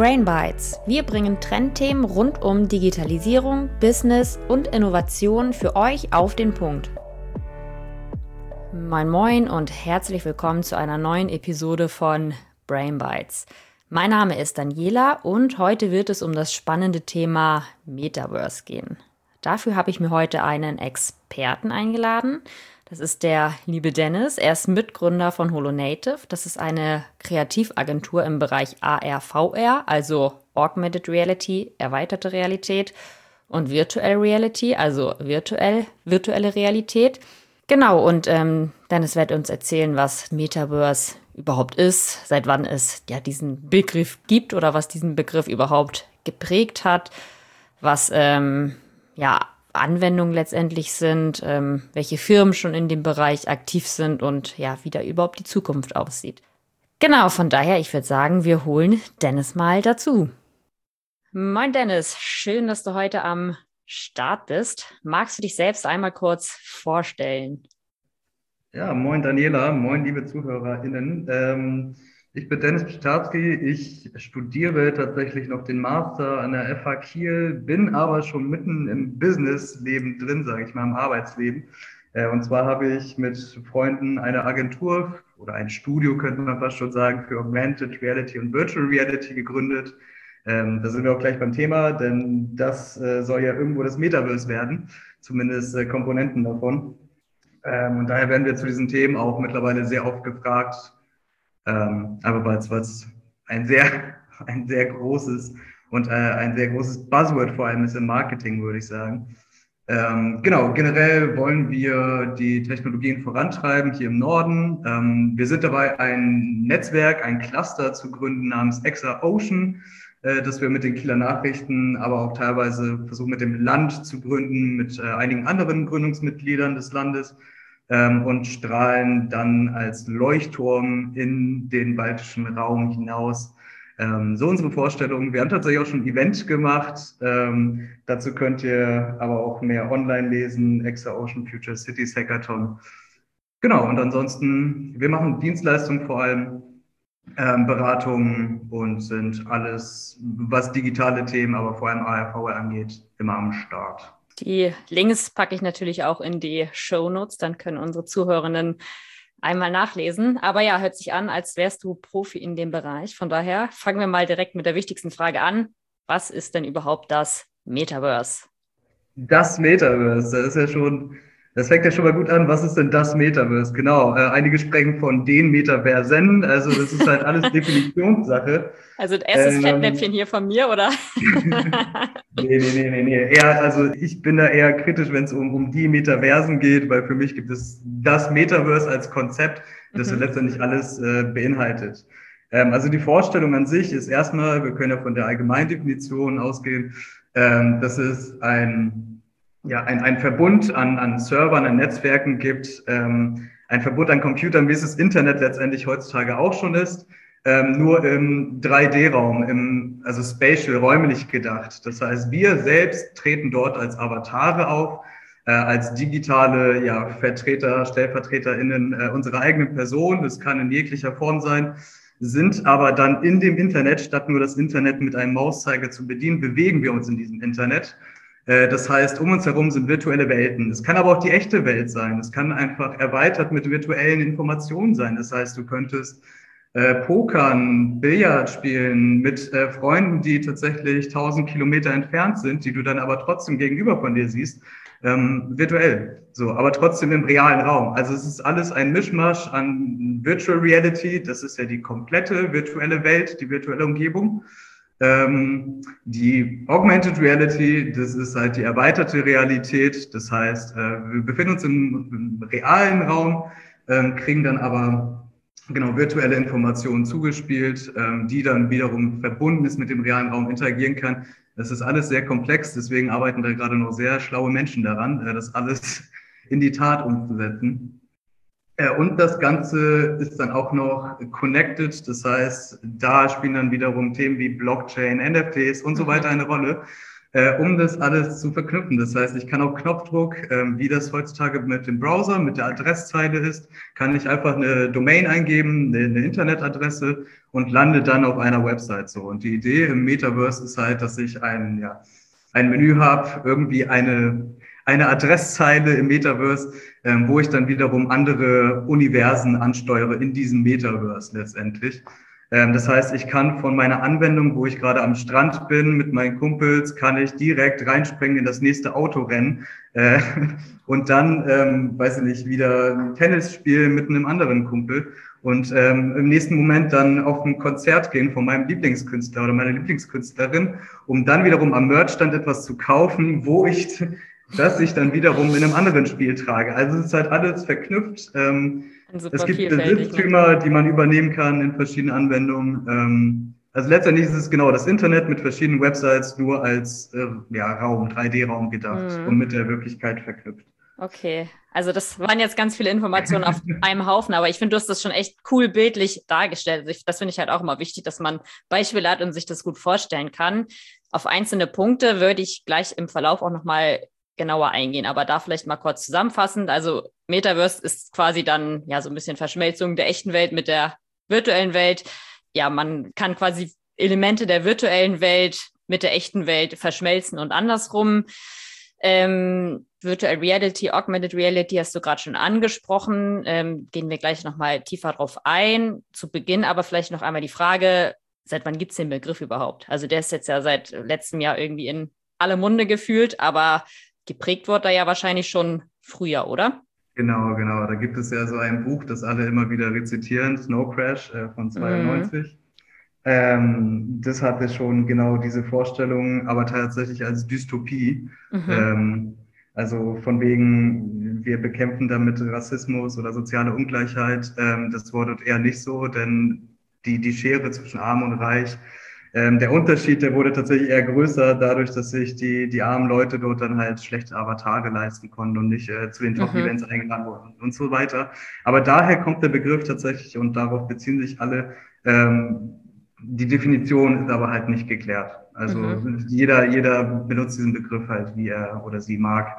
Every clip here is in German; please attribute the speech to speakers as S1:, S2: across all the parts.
S1: Brain Bites. Wir bringen Trendthemen rund um Digitalisierung, Business und Innovation für euch auf den Punkt. Moin Moin und herzlich willkommen zu einer neuen Episode von Brain Bites. Mein Name ist Daniela und heute wird es um das spannende Thema Metaverse gehen. Dafür habe ich mir heute einen Experten eingeladen. Das ist der liebe Dennis. Er ist Mitgründer von Holonative. Das ist eine Kreativagentur im Bereich AR/VR, also Augmented Reality, erweiterte Realität und Virtual Reality, also virtuelle Realität. Genau, und Dennis wird uns erzählen, was Metaverse überhaupt ist, seit wann es ja diesen Begriff gibt oder was diesen Begriff überhaupt geprägt hat, was Anwendungen letztendlich sind, welche Firmen schon in dem Bereich aktiv sind und ja, wie da überhaupt die Zukunft aussieht. Genau, von daher, ich würde sagen, wir holen Dennis mal dazu. Moin Dennis, schön, dass du heute am Start bist. Magst du dich selbst einmal kurz vorstellen?
S2: Ja, moin Daniela, moin liebe ZuhörerInnen. Ich bin Dennis Pszczarski, ich studiere tatsächlich noch den Master an der FH Kiel, bin aber schon mitten im Businessleben drin, sage ich mal, im Arbeitsleben. Und zwar habe ich mit Freunden eine Agentur oder ein Studio, könnte man fast schon sagen, für Augmented Reality und Virtual Reality gegründet. Da sind wir auch gleich beim Thema, denn das soll ja irgendwo das Metaverse werden, zumindest Komponenten davon. Und daher werden wir zu diesen Themen auch mittlerweile sehr oft gefragt, aber weil es ein sehr großes und ein sehr großes Buzzword vor allem ist im Marketing, würde ich sagen. Genau, generell wollen wir die Technologien vorantreiben hier im Norden. Wir sind dabei, ein Netzwerk, ein Cluster zu gründen namens ExaOcean, das wir mit den Kieler Nachrichten, aber auch teilweise versuchen mit dem Land zu gründen, mit einigen anderen Gründungsmitgliedern des Landes. Und strahlen dann als Leuchtturm in den baltischen Raum hinaus. So unsere Vorstellung. Wir haben tatsächlich auch schon ein Event gemacht. Dazu könnt ihr aber auch mehr online lesen. ExaOcean Future Cities Hackathon. Genau, und ansonsten, wir machen Dienstleistungen vor allem, Beratungen und sind alles, was digitale Themen, aber vor allem AR/VR angeht, immer am Start.
S1: Die Links packe ich natürlich auch in die Shownotes, dann können unsere Zuhörenden einmal nachlesen. Aber ja, hört sich an, als wärst du Profi in dem Bereich. Von daher fangen wir mal direkt mit der wichtigsten Frage an. Was ist denn überhaupt das Metaverse?
S2: Das Metaverse, das fängt ja schon mal gut an. Was ist denn das Metaverse? Genau, einige sprechen von den Metaversen, also das ist halt alles Definitionssache.
S1: Also erstes Fettnäpfchen hier von mir, oder?
S2: Nee. Also ich bin da eher kritisch, wenn es um die Metaversen geht, weil für mich gibt es das Metaverse als Konzept, das letztendlich alles beinhaltet. Also die Vorstellung an sich ist erstmal, wir können ja von der Allgemeindefinition ausgehen, dass es ein Verbund an Servern, an Netzwerken gibt, ein Verbund an Computern, wie es das Internet letztendlich heutzutage auch schon ist, nur im 3D-Raum, also spatial, räumlich gedacht. Das heißt, wir selbst treten dort als Avatare auf, als digitale Vertreter, StellvertreterInnen unserer eigenen Person. Das kann in jeglicher Form sein, sind aber dann in dem Internet, statt nur das Internet mit einem Mauszeiger zu bedienen, bewegen wir uns in diesem Internet. Das heißt, um uns herum sind virtuelle Welten. Es kann aber auch die echte Welt sein. Es kann einfach erweitert mit virtuellen Informationen sein. Das heißt, du könntest Pokern, Billard spielen mit Freunden, die tatsächlich 1000 Kilometer entfernt sind, die du dann aber trotzdem gegenüber von dir siehst, virtuell, so, aber trotzdem im realen Raum. Also es ist alles ein Mischmasch an Virtual Reality, das ist ja die komplette virtuelle Welt, die virtuelle Umgebung. Die Augmented Reality, das ist halt die erweiterte Realität, das heißt, wir befinden uns im realen Raum, kriegen dann aber virtuelle Informationen zugespielt, die dann wiederum verbunden ist mit dem realen Raum, interagieren kann. Das ist alles sehr komplex, deswegen arbeiten da gerade noch sehr schlaue Menschen daran, das alles in die Tat umzusetzen. Und das Ganze ist dann auch noch connected, das heißt, da spielen dann wiederum Themen wie Blockchain, NFTs und so weiter eine Rolle. um das alles zu verknüpfen. Das heißt, ich kann auf Knopfdruck, wie das heutzutage mit dem Browser, mit der Adresszeile ist, kann ich einfach eine Domain eingeben, eine Internetadresse und lande dann auf einer Website so. Und die Idee im Metaverse ist halt, dass ich ein Menü habe, irgendwie eine Adresszeile im Metaverse, wo ich dann wiederum andere Universen ansteuere in diesem Metaverse letztendlich. Das heißt, ich kann von meiner Anwendung, wo ich gerade am Strand bin mit meinen Kumpels, kann ich direkt reinspringen in das nächste Autorennen und dann, weiß ich nicht, wieder Tennis spielen mit einem anderen Kumpel und im nächsten Moment dann auf ein Konzert gehen von meinem Lieblingskünstler oder meiner Lieblingskünstlerin, um dann wiederum am Merchstand etwas zu kaufen, das ich dann wiederum in einem anderen Spiel trage. Also es ist halt alles verknüpft. Es gibt Besitztümer, die man übernehmen kann in verschiedenen Anwendungen. Also letztendlich ist es genau das Internet mit verschiedenen Websites nur als Raum, 3D-Raum gedacht und mit der Wirklichkeit verknüpft.
S1: Okay, also das waren jetzt ganz viele Informationen auf einem Haufen, aber ich finde, du hast das schon echt cool bildlich dargestellt. Das finde ich halt auch immer wichtig, dass man Beispiele hat und sich das gut vorstellen kann. Auf einzelne Punkte würde ich gleich im Verlauf auch nochmal genauer eingehen, aber da vielleicht mal kurz zusammenfassend. Also Metaverse ist quasi dann ja so ein bisschen Verschmelzung der echten Welt mit der virtuellen Welt. Ja, man kann quasi Elemente der virtuellen Welt mit der echten Welt verschmelzen und andersrum. Virtual Reality, Augmented Reality hast du gerade schon angesprochen. Gehen wir gleich nochmal tiefer drauf ein. Zu Beginn aber vielleicht noch einmal die Frage, seit wann gibt es den Begriff überhaupt? Also der ist jetzt ja seit letztem Jahr irgendwie in alle Munde gefühlt, aber geprägt wurde er ja wahrscheinlich schon früher, oder?
S2: Genau. Da gibt es ja so ein Buch, das alle immer wieder rezitieren, Snow Crash von 92. Das hatte schon genau diese Vorstellung, aber tatsächlich als Dystopie. Also von wegen, wir bekämpfen damit Rassismus oder soziale Ungleichheit. Das war dort eher nicht so, denn die Schere zwischen Arm und Reich, der Unterschied, der wurde tatsächlich eher größer, dadurch, dass sich die armen Leute dort dann halt schlechte Avatare leisten konnten und nicht zu den Top-Events eingeladen wurden und so weiter. Aber daher kommt der Begriff tatsächlich und darauf beziehen sich alle. Die Definition ist aber halt nicht geklärt. Also jeder benutzt diesen Begriff halt, wie er oder sie mag.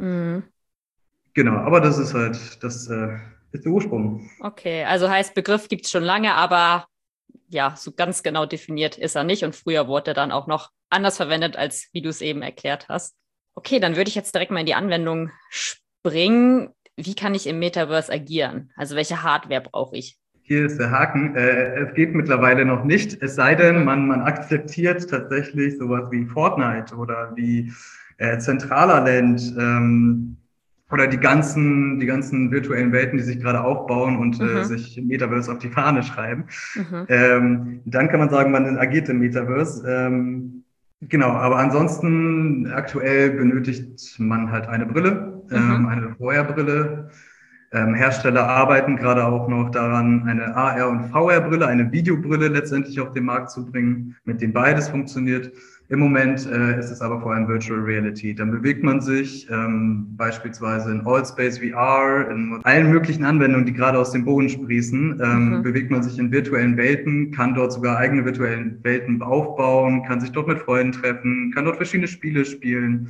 S2: Genau, aber das ist halt, das ist der Ursprung.
S1: Okay, also heißt, Begriff gibt es schon lange, aber ja, so ganz genau definiert ist er nicht und früher wurde er dann auch noch anders verwendet, als wie du es eben erklärt hast. Okay, dann würde ich jetzt direkt mal in die Anwendung springen. Wie kann ich im Metaverse agieren? Also welche Hardware brauche ich?
S2: Hier ist der Haken. Es geht mittlerweile noch nicht, es sei denn, man akzeptiert tatsächlich sowas wie Fortnite oder wie Zentralerland oder die ganzen virtuellen Welten, die sich gerade aufbauen und sich im Metaverse auf die Fahne schreiben. Dann kann man sagen, man agiert im Metaverse. Genau, aber ansonsten aktuell benötigt man halt eine Brille, eine VR-Brille. Hersteller arbeiten gerade auch noch daran, eine AR- und VR-Brille, eine Videobrille letztendlich auf den Markt zu bringen, mit dem beides funktioniert. Im Moment ist es aber vor allem Virtual Reality. Dann bewegt man sich beispielsweise in Allspace VR, in allen möglichen Anwendungen, die gerade aus dem Boden sprießen, bewegt man sich in virtuellen Welten, kann dort sogar eigene virtuellen Welten aufbauen, kann sich dort mit Freunden treffen, kann dort verschiedene Spiele spielen.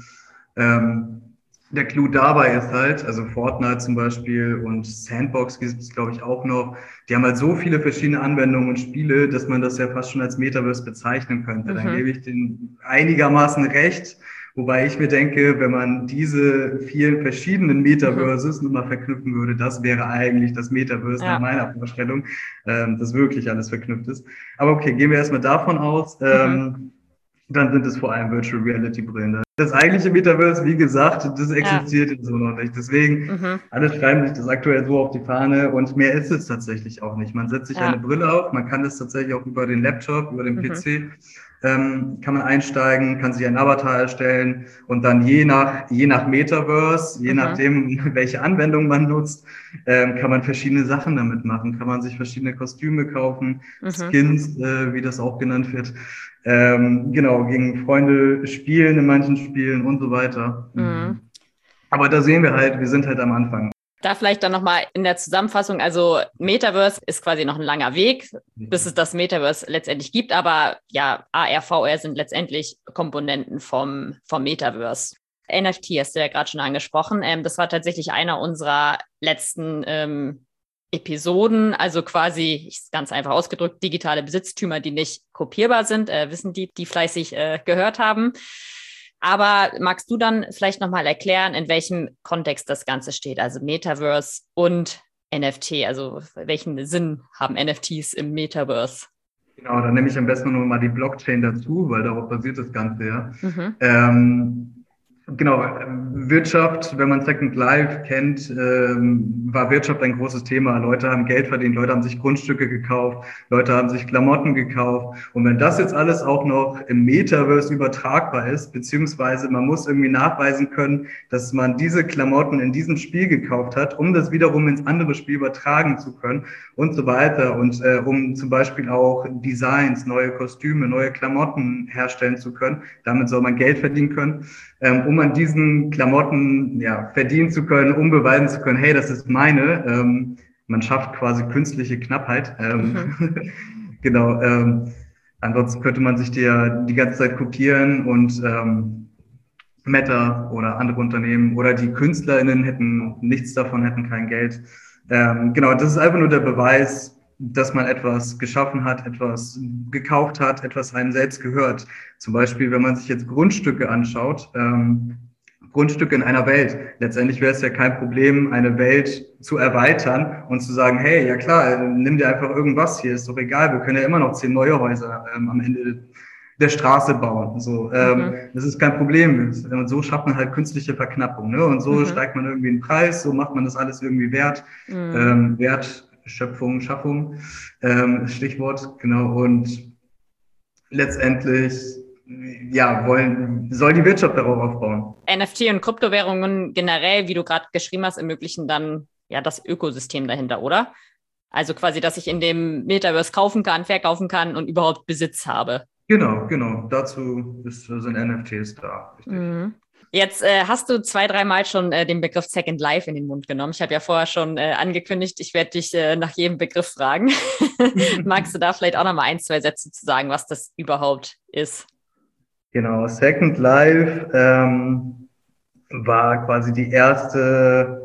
S2: Der Clou dabei ist halt, also Fortnite zum Beispiel und Sandbox gibt es, glaube ich, auch noch. Die haben halt so viele verschiedene Anwendungen und Spiele, dass man das ja fast schon als Metaverse bezeichnen könnte. Dann gebe ich denen einigermaßen recht. Wobei ich mir denke, wenn man diese vielen verschiedenen Metaverses nur mal verknüpfen würde, das wäre eigentlich das Metaverse nach meiner Vorstellung, das wirklich alles verknüpft ist. Aber okay, gehen wir erstmal davon aus. Dann sind es vor allem Virtual Reality Brillen. Das eigentliche Metaverse, wie gesagt, das existiert jetzt so noch nicht. Deswegen, alle schreiben sich das aktuell so auf die Fahne und mehr ist es tatsächlich auch nicht. Man setzt sich eine Brille auf, man kann das tatsächlich auch über den Laptop, über den PC, kann man einsteigen, kann sich einen Avatar erstellen und dann je nach Metaverse, je nachdem, welche Anwendung man nutzt, kann man verschiedene Sachen damit machen. Kann man sich verschiedene Kostüme kaufen, Skins, wie das auch genannt wird. Genau, gegen Freunde spielen in manchen Spielen und so weiter. Aber da sehen wir halt, wir sind halt am Anfang.
S1: Da vielleicht dann nochmal in der Zusammenfassung, also Metaverse ist quasi noch ein langer Weg, bis es das Metaverse letztendlich gibt, aber ja, AR, VR sind letztendlich Komponenten vom Metaverse. NFT hast du ja gerade schon angesprochen. Das war tatsächlich einer unserer letzten Episoden, also quasi, ganz einfach ausgedrückt, digitale Besitztümer, die nicht kopierbar sind, wissen die fleißig gehört haben. Aber magst du dann vielleicht nochmal erklären, in welchem Kontext das Ganze steht, also Metaverse und NFT, also welchen Sinn haben NFTs im Metaverse?
S2: Genau, dann nehme ich am besten noch mal die Blockchain dazu, weil darauf basiert das Ganze ja. Genau, Wirtschaft, wenn man Second Life kennt, war Wirtschaft ein großes Thema. Leute haben Geld verdient, Leute haben sich Grundstücke gekauft, Leute haben sich Klamotten gekauft. Und wenn das jetzt alles auch noch im Metaverse übertragbar ist, beziehungsweise man muss irgendwie nachweisen können, dass man diese Klamotten in diesem Spiel gekauft hat, um das wiederum ins andere Spiel übertragen zu können und so weiter. Und um zum Beispiel auch Designs, neue Kostüme, neue Klamotten herstellen zu können. Damit soll man Geld verdienen können. Um an diesen Klamotten verdienen zu können, um beweisen zu können, hey, das ist meine. Man schafft quasi künstliche Knappheit. Genau. Ansonsten könnte man sich die ja die ganze Zeit kopieren und Meta oder andere Unternehmen oder die KünstlerInnen hätten nichts davon, hätten kein Geld. Genau, das ist einfach nur der Beweis, dass man etwas geschaffen hat, etwas gekauft hat, etwas einem selbst gehört. Zum Beispiel, wenn man sich jetzt Grundstücke anschaut, Grundstücke in einer Welt. Letztendlich wäre es ja kein Problem, eine Welt zu erweitern und zu sagen, hey, ja klar, nimm dir einfach irgendwas hier, ist doch egal, wir können ja immer noch 10 neue Häuser am Ende der Straße bauen. So, das ist kein Problem. Und so schafft man halt künstliche Verknappung, ne? Und so steigt man irgendwie den Preis, so macht man das alles irgendwie wert. Wertschöpfung, Schaffung, Stichwort, genau. Und letztendlich, soll die Wirtschaft darauf aufbauen.
S1: NFT und Kryptowährungen generell, wie du gerade geschrieben hast, ermöglichen dann ja das Ökosystem dahinter, oder? Also quasi, dass ich in dem Metaverse kaufen kann, verkaufen kann und überhaupt Besitz habe.
S2: Genau. Dazu sind NFTs da. Richtig.
S1: Jetzt hast du 2-3 Mal schon den Begriff Second Life in den Mund genommen. Ich habe ja vorher schon angekündigt, ich werde dich nach jedem Begriff fragen. Magst du da vielleicht auch noch mal 1-2 Sätze zu sagen, was das überhaupt ist?
S2: Genau, Second Life war quasi die erste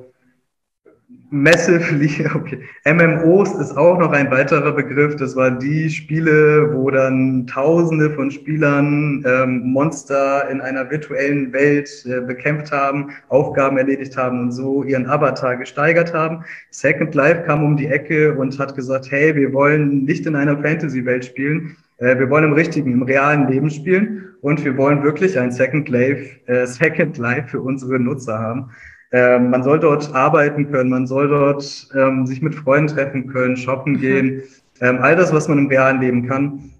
S2: okay. MMOs ist auch noch ein weiterer Begriff. Das waren die Spiele, wo dann Tausende von Spielern Monster in einer virtuellen Welt bekämpft haben, Aufgaben erledigt haben und so ihren Avatar gesteigert haben. Second Life kam um die Ecke und hat gesagt, hey, wir wollen nicht in einer Fantasy-Welt spielen, wir wollen im realen Leben spielen und wir wollen wirklich ein Second Life für unsere Nutzer haben. Man soll dort arbeiten können, man soll dort sich mit Freunden treffen können, shoppen gehen, all das, was man im realen Leben kann.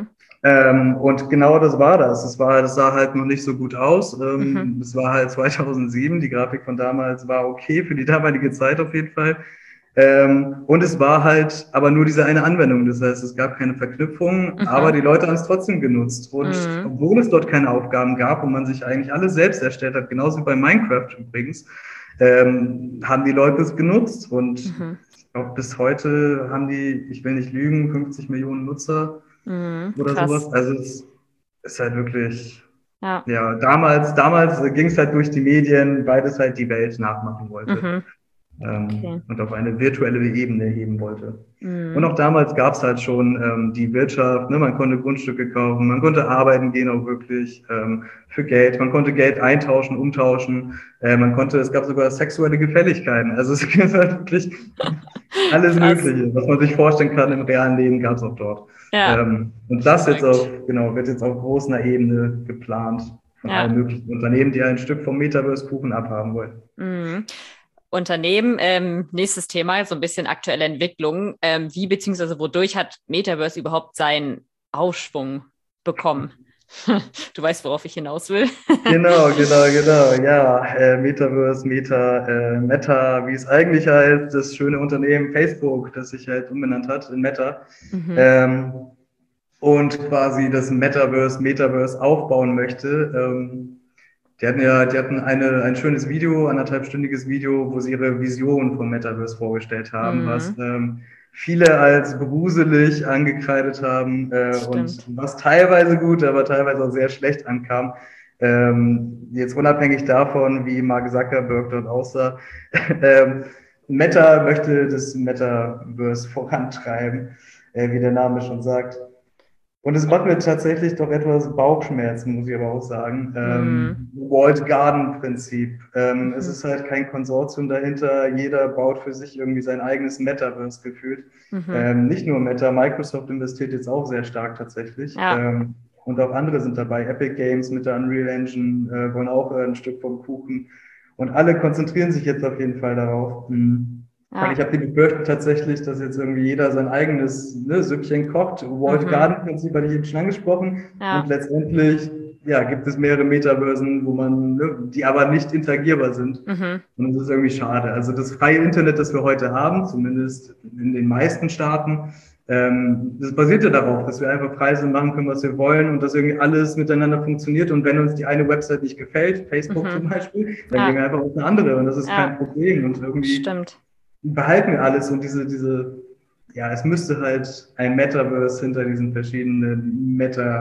S2: Und genau das war das. Das sah halt noch nicht so gut aus. Es war halt 2007, die Grafik von damals war okay für die damalige Zeit auf jeden Fall. Und es war halt aber nur diese eine Anwendung. Das heißt, es gab keine Verknüpfung, aber die Leute haben es trotzdem genutzt. Und obwohl es dort keine Aufgaben gab und man sich eigentlich alles selbst erstellt hat, genauso wie bei Minecraft übrigens, haben die Leute es genutzt. Und ich glaube, bis heute haben die, ich will nicht lügen, 50 Millionen Nutzer oder krass. Sowas. Also es ist halt wirklich, damals ging es halt durch die Medien, weil es halt die Welt nachmachen wollte. Und auf eine virtuelle Ebene heben wollte. Und auch damals gab es halt schon die Wirtschaft, ne? Man konnte Grundstücke kaufen, man konnte arbeiten gehen auch wirklich für Geld, man konnte Geld eintauschen, umtauschen, es gab sogar sexuelle Gefälligkeiten, also es gibt halt wirklich alles Mögliche, was man sich vorstellen kann im realen Leben, gab es auch dort. Und das wird jetzt auf großer Ebene geplant von allen möglichen Unternehmen, die ein Stück vom Metaverse-Kuchen abhaben wollen.
S1: Unternehmen. Nächstes Thema, so ein bisschen aktuelle Entwicklung. Wie bzw. wodurch hat Metaverse überhaupt seinen Aufschwung bekommen? Du weißt, worauf ich hinaus will.
S2: Genau. Ja, Metaverse, Meta, wie es eigentlich heißt, das schöne Unternehmen Facebook, das sich halt umbenannt hat in Meta. Und quasi das Metaverse aufbauen möchte. Die hatten ein schönes Video, 1,5-stündiges Video, wo sie ihre Vision vom Metaverse vorgestellt haben, was viele als gruselig angekreidet haben und
S1: Stimmt.
S2: was teilweise gut, aber teilweise auch sehr schlecht ankam. Jetzt unabhängig davon, wie Mark Zuckerberg dort aussah, Meta möchte das Metaverse vorantreiben, wie der Name schon sagt. Und es macht mir tatsächlich doch etwas Bauchschmerzen, muss ich aber auch sagen.
S1: Mhm.
S2: Walled Garden Prinzip. Es
S1: Mhm.
S2: ist halt kein Konsortium dahinter. Jeder baut für sich irgendwie sein eigenes Metaverse gefühlt.
S1: Mhm.
S2: Nicht nur Meta, Microsoft investiert jetzt auch sehr stark tatsächlich.
S1: Ja,
S2: Und auch andere sind dabei. Epic Games mit der Unreal Engine wollen auch ein Stück vom Kuchen. Und alle konzentrieren sich jetzt auf jeden Fall darauf. Und
S1: ja.
S2: ich habe die Befürchtung tatsächlich, dass jetzt irgendwie jeder sein eigenes Süppchen kocht. Walled
S1: Mhm.
S2: Garden Prinzip hatte ich eben schon angesprochen. Und
S1: Ja.
S2: letztendlich ja, gibt es mehrere Metaversen, wo man, die aber nicht interagierbar sind.
S1: Mhm.
S2: Und das ist irgendwie schade. Also das freie Internet, das wir heute haben, zumindest in den meisten Staaten, das basiert ja darauf, dass wir einfach frei sind, machen können, was wir wollen und dass irgendwie alles miteinander funktioniert. Und wenn uns die eine Website nicht gefällt, Facebook zum
S1: Mhm.
S2: Beispiel, dann gehen
S1: Ja.
S2: wir einfach auf eine andere und das ist kein
S1: Ja.
S2: Problem. Und irgendwie
S1: Stimmt.
S2: behalten wir alles und ja, es müsste halt ein Metaverse hinter diesen verschiedenen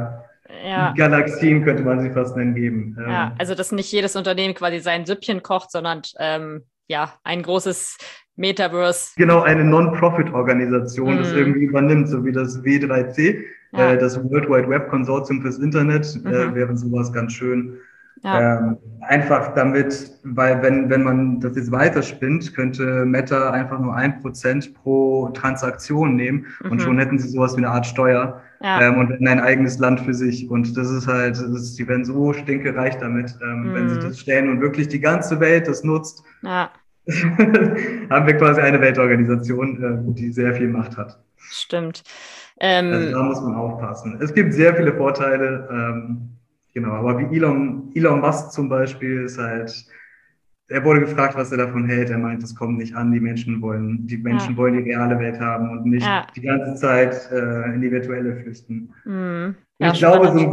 S1: Ja.
S2: Meta-Galaxien, könnte man sie fast nennen, geben.
S1: Ja. Also, dass nicht jedes Unternehmen quasi sein Süppchen kocht, sondern ja, ein großes Metaverse.
S2: Genau, eine Non-Profit-Organisation das
S1: Mhm.
S2: irgendwie übernimmt, so wie das W3C,
S1: Ja.
S2: das World Wide Web Konsortium fürs Internet,
S1: Mhm.
S2: wäre sowas ganz schön.
S1: Ja.
S2: Einfach damit, weil wenn man das jetzt weiterspinnt, könnte Meta einfach nur 1% pro Transaktion nehmen und
S1: Mhm.
S2: schon hätten sie sowas wie eine Art Steuer
S1: Ja.
S2: und hätten ein eigenes Land für sich. Und das ist halt, die werden so stinkereich damit, wenn sie
S1: Mhm.
S2: das stellen und wirklich die ganze Welt das nutzt,
S1: Ja.
S2: haben wir quasi eine Weltorganisation, die sehr viel Macht hat.
S1: Stimmt.
S2: Also da muss man aufpassen. Es gibt sehr viele Vorteile, genau, aber wie Elon Musk zum Beispiel ist halt, er wurde gefragt, was er davon hält. Er meint, es kommt nicht an, die
S1: Ja.
S2: Menschen wollen die reale Welt haben und nicht
S1: Ja.
S2: die ganze Zeit in die virtuelle flüchten.
S1: Mhm.
S2: Und
S1: Ja,
S2: ich glaube,
S1: spannend.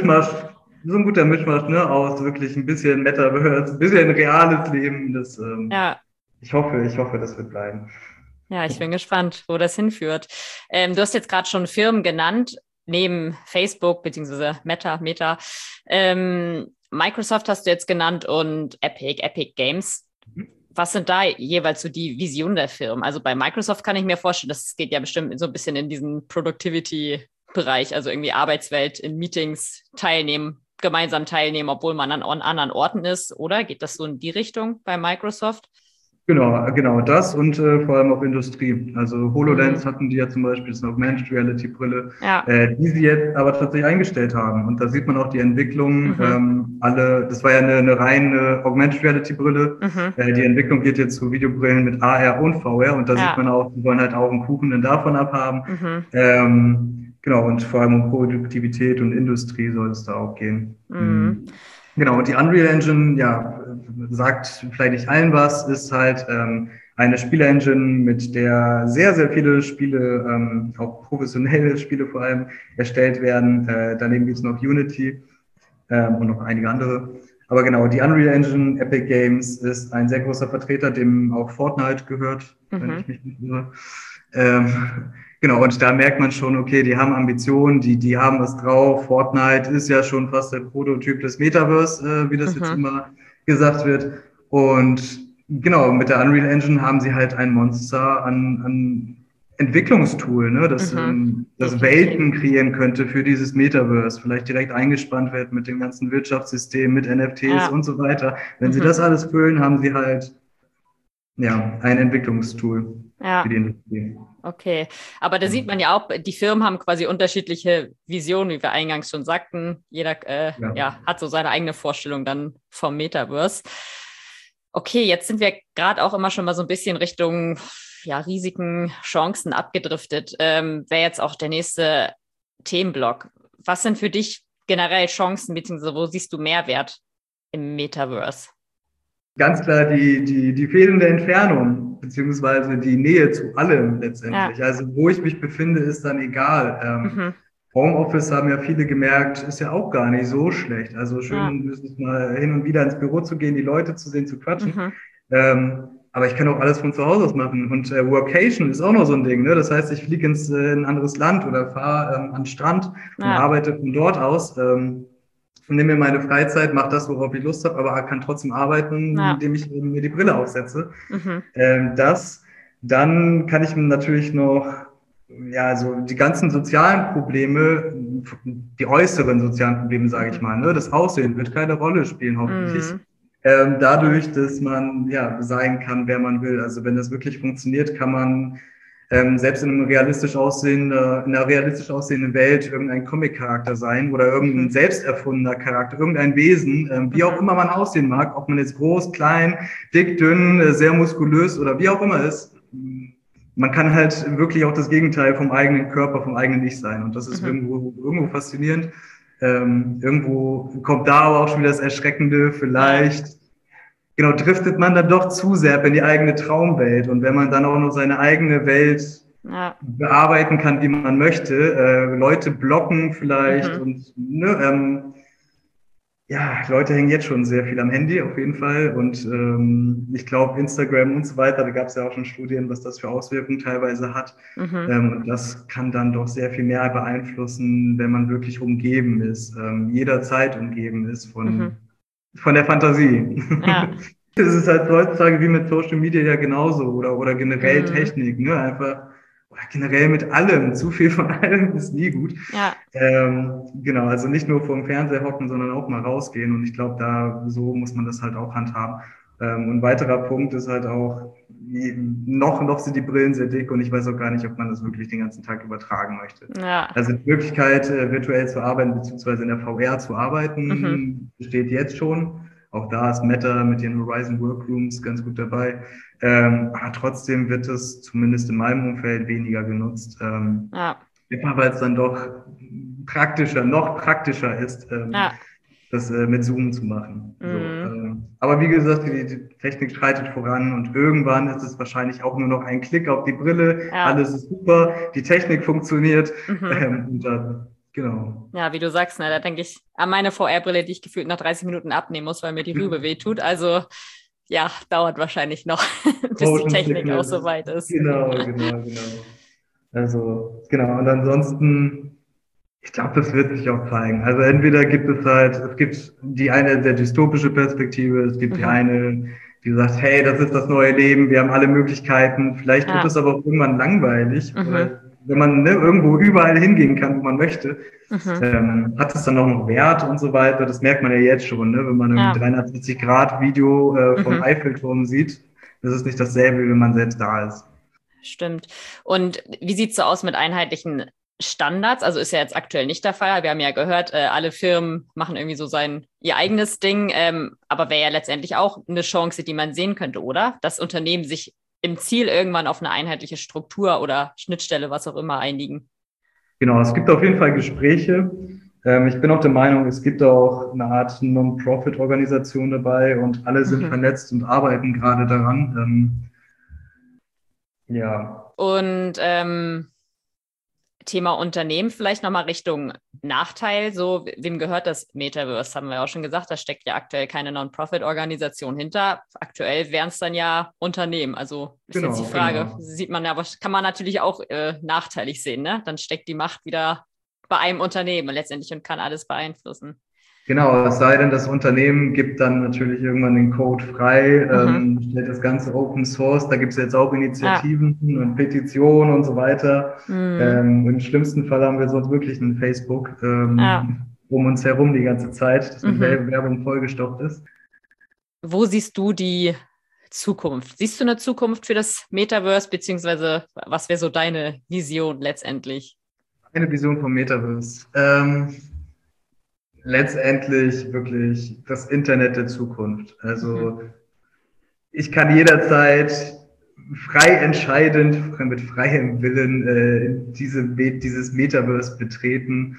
S2: so ein guter Mischmasch, ne, aus wirklich ein bisschen Metaverse, ein bisschen reales Leben,
S1: Ja.
S2: ich hoffe, das wird bleiben.
S1: Ja, ich bin gespannt, wo das hinführt. Du hast jetzt gerade schon Firmen genannt, neben Facebook beziehungsweise Meta. Microsoft hast du jetzt genannt und Epic Games. Was sind da jeweils so die Visionen der Firmen? Also bei Microsoft kann ich mir vorstellen, das geht ja bestimmt so ein bisschen in diesen Productivity-Bereich, also irgendwie Arbeitswelt in Meetings teilnehmen, gemeinsam teilnehmen, obwohl man an anderen Orten ist, oder? Geht das so in die Richtung bei Microsoft?
S2: Genau das und vor allem auch Industrie. Also
S1: Mhm.
S2: HoloLens hatten die ja zum Beispiel, das ist eine Augmented Reality Brille,
S1: Ja.
S2: die sie jetzt aber tatsächlich eingestellt haben. Und da sieht man auch die Entwicklung,
S1: Mhm.
S2: das war ja eine reine Augmented Reality Brille.
S1: Mhm.
S2: Die Entwicklung geht jetzt zu Videobrillen mit AR und VR und da sieht
S1: Ja.
S2: man auch, die wollen halt auch einen Kuchen dann davon abhaben.
S1: Mhm.
S2: Genau, und vor allem um Produktivität und Industrie soll es da auch gehen.
S1: Mhm.
S2: Genau, und die Unreal Engine, ja, sagt vielleicht nicht allen was, ist halt eine Spiele-Engine, mit der sehr, sehr viele Spiele, auch professionelle Spiele vor allem, erstellt werden. Daneben gibt es noch Unity und noch einige andere. Aber genau, die Unreal Engine, Epic Games, ist ein sehr großer Vertreter, dem auch Fortnite gehört, wenn
S1: Mhm.
S2: ich mich nicht irre. Ähm, genau, und da merkt man schon, okay, die haben Ambitionen, die haben was drauf. Fortnite ist ja schon fast der Prototyp des Metaverse, wie das jetzt
S1: Mhm.
S2: immer gesagt wird. Und genau, mit der Unreal Engine haben sie halt ein Monster an Entwicklungstool, ne,
S1: Mhm.
S2: das
S1: Definitiv.
S2: Welten kreieren könnte für dieses Metaverse, vielleicht direkt eingespannt wird mit dem ganzen Wirtschaftssystem, mit NFTs
S1: Ja.
S2: und so weiter. Wenn sie
S1: Mhm.
S2: das alles füllen, haben sie halt ja ein Entwicklungstool für
S1: Ja.
S2: die Industrie.
S1: Okay. Aber da sieht man ja auch, die Firmen haben quasi unterschiedliche Visionen, wie wir eingangs schon sagten. Jeder
S2: Ja.
S1: ja, hat so seine eigene Vorstellung dann vom Metaverse. Okay, jetzt sind wir gerade auch immer schon mal so ein bisschen Richtung ja, Risiken, Chancen abgedriftet. Wäre jetzt auch der nächste Themenblock. Was sind für dich generell Chancen, beziehungsweise wo siehst du Mehrwert im Metaverse?
S2: Ganz klar die fehlende Entfernung, beziehungsweise die Nähe zu allem
S1: Ja.
S2: letztendlich. Also wo ich mich befinde, ist dann egal.
S1: Mhm.
S2: Homeoffice haben ja viele gemerkt, ist ja auch gar nicht so schlecht. Also
S1: Ja.
S2: schön ist es mal hin und wieder ins Büro zu gehen, die Leute zu sehen, zu quatschen.
S1: Mhm.
S2: Aber ich kann auch alles von zu Hause aus machen. Und Workation ist auch noch so ein Ding. Ne? Das heißt, ich fliege ins ein anderes Land oder fahre an den Strand und
S1: Ja.
S2: arbeite von dort aus. Nehme mir meine Freizeit, mache das, worauf ich Lust habe, aber kann trotzdem arbeiten,
S1: Ja.
S2: indem ich mir die Brille aufsetze.
S1: Mhm.
S2: Das, dann kann ich mir natürlich noch, ja, so die ganzen sozialen Probleme, die äußeren sozialen Probleme, sage ich
S1: Mhm.
S2: mal, ne, das Aussehen wird keine Rolle spielen, hoffentlich.
S1: Mhm.
S2: Dadurch, dass man ja sein kann, wer man will. Also wenn das wirklich funktioniert, kann man selbst in einer realistisch aussehenden Welt irgendein Comic-Charakter sein oder irgendein
S1: Mhm.
S2: selbst erfundener Charakter, irgendein Wesen, wie auch
S1: Mhm.
S2: immer man aussehen mag, ob man jetzt groß, klein, dick, dünn, sehr muskulös oder wie auch immer ist. Man kann halt wirklich auch das Gegenteil vom eigenen Körper, vom eigenen Ich sein. Und das ist
S1: Mhm.
S2: irgendwo faszinierend. Irgendwo kommt da aber auch schon wieder das Erschreckende,
S1: Ja.
S2: vielleicht genau, driftet man dann doch zu sehr in die eigene Traumwelt. Und wenn man dann auch noch seine eigene Welt
S1: Ja.
S2: bearbeiten kann, wie man möchte, Leute blocken vielleicht
S1: Mhm.
S2: und ne, ja, Leute hängen jetzt schon sehr viel am Handy, auf jeden Fall. Und ich glaube, Instagram und so weiter, da gab es ja auch schon Studien, was das für Auswirkungen teilweise hat.
S1: Mhm.
S2: Und das kann dann doch sehr viel mehr beeinflussen, wenn man wirklich umgeben ist, jederzeit umgeben ist
S1: Mhm.
S2: von der Fantasie.
S1: Ja.
S2: Es ist halt heutzutage wie mit Social Media ja genauso oder generell
S1: Mhm.
S2: Technik, ne? Einfach, oder generell mit allem. Zu viel von allem ist nie gut.
S1: Ja.
S2: Genau, also nicht nur vorm Fernseher hocken, sondern auch mal rausgehen. Und ich glaube, so muss man das halt auch handhaben. Und ein weiterer Punkt ist halt auch, noch sind die Brillen sehr dick und ich weiß auch gar nicht, ob man das wirklich den ganzen Tag übertragen möchte.
S1: Ja.
S2: Also die Möglichkeit, virtuell zu arbeiten, beziehungsweise in der VR zu
S1: Mhm.
S2: arbeiten, besteht jetzt schon. Auch da ist Meta mit den Horizon Workrooms ganz gut dabei. Aber trotzdem wird es zumindest in meinem Umfeld weniger genutzt.
S1: Ja.
S2: Immer weil es dann doch noch praktischer ist,
S1: Ja.
S2: das mit Zoom zu machen. So,
S1: Mhm.
S2: aber wie gesagt, die Technik schreitet voran und irgendwann ist es wahrscheinlich auch nur noch ein Klick auf die Brille.
S1: Ja.
S2: Alles ist super, die Technik funktioniert.
S1: Mhm.
S2: Und dann, genau.
S1: Ja, wie du sagst, ne, da denke ich an meine VR-Brille, die ich gefühlt nach 30 Minuten abnehmen muss, weil mir die Rübe wehtut. Also ja, dauert wahrscheinlich noch, bis die
S2: Motion
S1: Technik auch
S2: Sickness.
S1: soweit ist.
S2: Genau. Also, genau. Und ansonsten, ich glaube, das wird sich auch zeigen. Also entweder es gibt die eine sehr dystopische Perspektive, es gibt die
S1: Mhm.
S2: eine, die sagt, hey, das ist das neue Leben, wir haben alle Möglichkeiten. Vielleicht wird
S1: Ja.
S2: es aber auch irgendwann langweilig
S1: Mhm.
S2: oder wenn man ne, irgendwo überall hingehen kann, wo man möchte,
S1: Mhm.
S2: hat es dann auch noch Wert und so weiter. Das merkt man ja jetzt schon, ne? Wenn man ein
S1: Ja.
S2: 360-Grad-Video vom
S1: Mhm.
S2: Eiffelturm sieht, das ist nicht dasselbe, wie wenn man selbst da ist.
S1: Stimmt. Und wie sieht es so aus mit einheitlichen Standards? Also ist ja jetzt aktuell nicht der Fall. Wir haben ja gehört, alle Firmen machen irgendwie so ihr eigenes Ding, aber wäre ja letztendlich auch eine Chance, die man sehen könnte, oder? Dass Unternehmen sich im Ziel irgendwann auf eine einheitliche Struktur oder Schnittstelle, was auch immer, einigen.
S2: Genau, es gibt auf jeden Fall Gespräche. Ich bin auch der Meinung, es gibt auch eine Art Non-Profit-Organisation dabei und alle sind
S1: Mhm.
S2: vernetzt und arbeiten gerade daran. Ja,
S1: Und Thema Unternehmen vielleicht nochmal Richtung Nachteil. So, wem gehört das Metaverse? Haben wir auch schon gesagt, da steckt ja aktuell keine Non-Profit-Organisation hinter. Aktuell wären es dann ja Unternehmen. Also ist jetzt die Frage,
S2: genau.
S1: sieht man ja, was kann man natürlich auch nachteilig sehen, ne? Dann steckt die Macht wieder bei einem Unternehmen letztendlich und kann alles beeinflussen.
S2: Genau, es sei denn, das Unternehmen gibt dann natürlich irgendwann den Code frei,
S1: Mhm.
S2: stellt das Ganze Open Source. Da gibt es jetzt auch
S1: Ja.
S2: Initiativen und Petitionen und so weiter.
S1: Mhm.
S2: Im schlimmsten Fall haben wir sonst wirklich einen Facebook
S1: Ja.
S2: um uns herum die ganze Zeit, das mit
S1: Mhm.
S2: Werbung vollgestopft ist.
S1: Wo siehst du die Zukunft? Siehst du eine Zukunft für das Metaverse, beziehungsweise was wäre so deine Vision letztendlich?
S2: Eine Vision vom Metaverse. Letztendlich wirklich das Internet der Zukunft.
S1: Mhm.
S2: Also ich kann jederzeit frei entscheidend, mit freiem Willen dieses Metaverse betreten.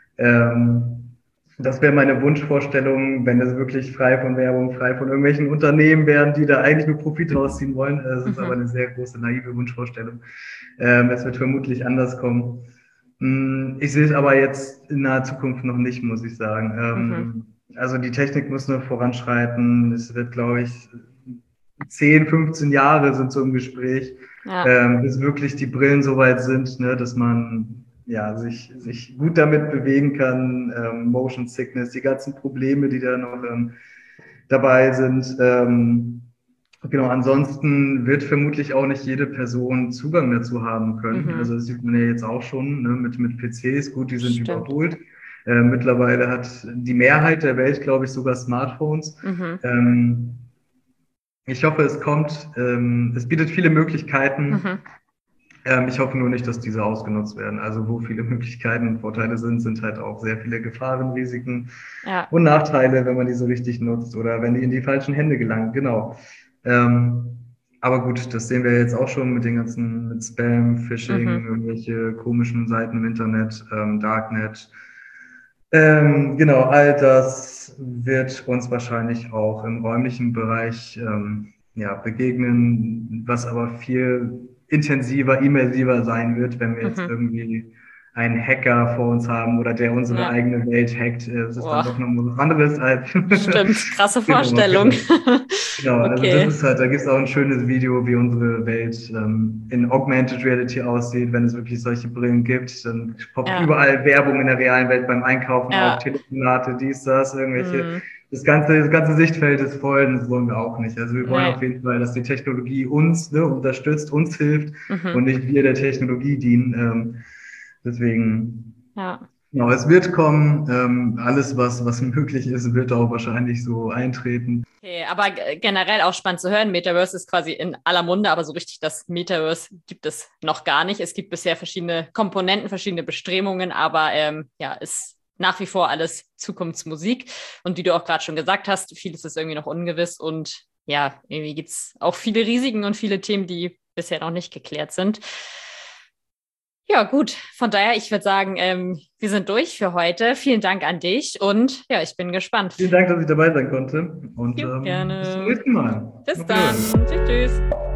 S2: Das wäre meine Wunschvorstellung, wenn es wirklich frei von Werbung, frei von irgendwelchen Unternehmen wären, die da eigentlich nur Profit rausziehen wollen. Das ist aber
S1: Mhm.
S2: eine sehr große, naive Wunschvorstellung. Es wird vermutlich anders kommen. Ich sehe es aber jetzt in naher Zukunft noch nicht, muss ich sagen.
S1: Mhm.
S2: Also die Technik muss nur voranschreiten. Es wird, glaube ich, 10, 15 Jahre sind so im Gespräch,
S1: Ja.
S2: bis wirklich die Brillen so weit sind, ne, dass man ja, sich gut damit bewegen kann. Motion Sickness, die ganzen Probleme, die da noch dabei sind. Genau, ansonsten wird vermutlich auch nicht jede Person Zugang dazu haben können.
S1: Mhm.
S2: Also das sieht man ja jetzt auch schon, ne, mit PCs. Gut, die sind
S1: Stimmt.
S2: überholt. Mittlerweile hat die Mehrheit der Welt, glaube ich, sogar Smartphones.
S1: Mhm.
S2: Ähm, Ich hoffe, es kommt. Es bietet viele Möglichkeiten.
S1: Mhm.
S2: Ich hoffe nur nicht, dass diese ausgenutzt werden. Also wo viele Möglichkeiten und Vorteile sind, sind halt auch sehr viele Gefahren, Risiken
S1: Ja.
S2: und Nachteile, wenn man die so richtig nutzt oder wenn die in die falschen Hände gelangen. Genau. Ähm, aber gut, das sehen wir jetzt auch schon mit den ganzen, mit Spam,
S1: Mhm.
S2: Phishing, irgendwelche komischen Seiten im Internet, Darknet. Genau, all das wird uns wahrscheinlich auch im räumlichen Bereich ja, begegnen, was aber viel intensiver, immersiver sein wird, wenn wir jetzt
S1: Mhm.
S2: irgendwie einen Hacker vor uns haben oder der unsere
S1: Ja.
S2: eigene Welt hackt. Das ist dann
S1: Boah.
S2: doch noch was anderes als
S1: Stimmt. Krasse
S2: genau,
S1: Vorstellung.
S2: genau. Genau, also das
S1: Okay.
S2: ist halt, da gibt es auch ein schönes Video, wie unsere Welt in Augmented Reality aussieht, wenn es wirklich solche Brillen gibt. Dann poppt
S1: Ja.
S2: überall Werbung in der realen Welt beim Einkaufen auf,
S1: Ja.
S2: Telefonate, dies, das, irgendwelche.
S1: Mhm.
S2: Das ganze Sichtfeld ist voll, und das wollen wir auch nicht. Also wir wollen
S1: Nee.
S2: auf jeden Fall, dass die Technologie uns, ne, unterstützt, uns hilft
S1: Mhm.
S2: und nicht wir der Technologie dienen. Deswegen.
S1: Ja.
S2: Genau, es wird kommen. Alles, was möglich ist, wird auch wahrscheinlich so eintreten.
S1: Okay, aber generell auch spannend zu hören. Metaverse ist quasi in aller Munde, aber so richtig das Metaverse gibt es noch gar nicht. Es gibt bisher verschiedene Komponenten, verschiedene Bestrebungen, aber ja, ist nach wie vor alles Zukunftsmusik. Und wie du auch gerade schon gesagt hast, vieles ist irgendwie noch ungewiss und ja, irgendwie gibt es auch viele Risiken und viele Themen, die bisher noch nicht geklärt sind. Ja, gut. Von daher, ich würde sagen, wir sind durch für heute. Vielen Dank an dich und ja, ich bin gespannt.
S2: Vielen Dank, dass ich dabei sein konnte und
S1: Jo,
S2: bis zum
S1: gerne.
S2: nächsten Mal.
S1: Bis
S2: Auf
S1: dann.
S2: Wiedersehen.
S1: Tschüss, tschüss.